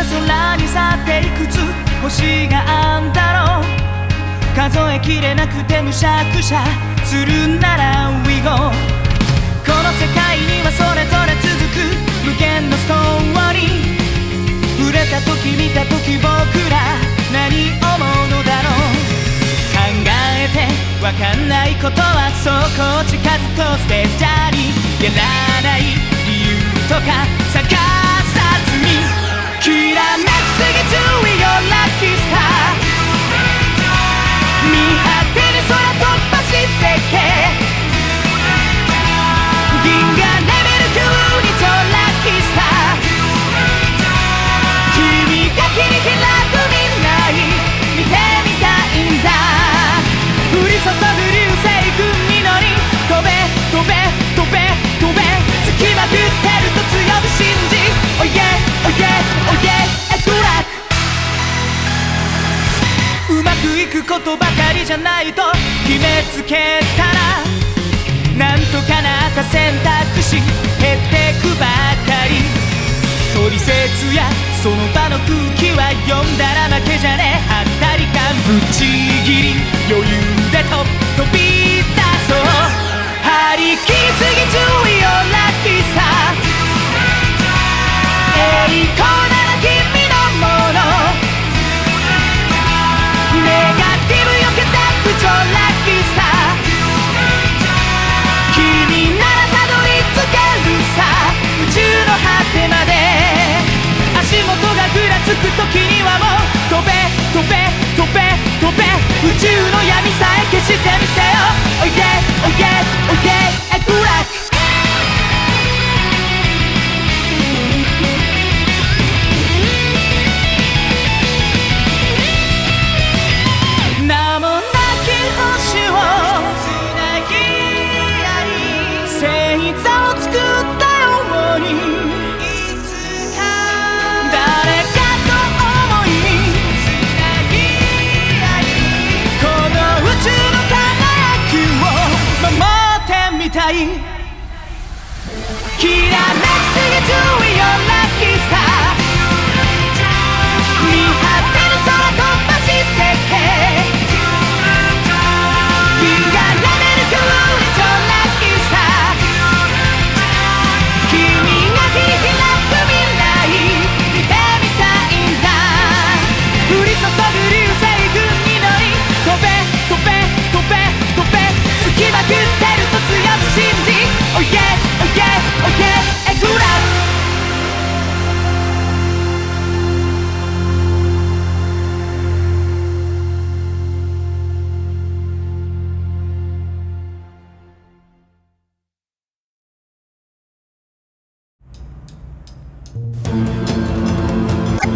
空に去っていくつ星があんだろう。数えきれなくてむしゃくしゃするなら We go。 この世界にはそれぞれ続く無限のストーリー。触れた時見た時僕ら何思うのだろう。考えてわかんないことはそこ近づこう。ステージじゃにやらない理由とか探さずにきらめきすぎ Do it your lucky star。 見果てに空飛ばしてけ銀河レベル9にとラッキースター。君が切り開く未来見てみたいんだ。降り注ぐ流星群に乗り飛べ飛べ飛べ飛べ突きまくってると強く信じ Oh yeah oh yeah oh yeah good luck。 うまくいくことばかりじゃないと決めつけたらなんとかなった選択肢減ってくばかり。トリセツやその場の空気は読んだら負けじゃねえ。はったり感ぶっちぎり余裕で飛び出そう。張り切りすぎ注意よラッキーさ。栄光なら君のもの。ネガティブよけた口調ラッキーさ。君ならたどり着けるさ宇宙の果てまで。足元がぐらつく時にはもう飛べ飛べ飛べ飛べ宇宙の闇さえ消してみせよ Oh yeah oh yeah oh yeah good luck。 名もなき星をつなぎ合い星座を作ったようにき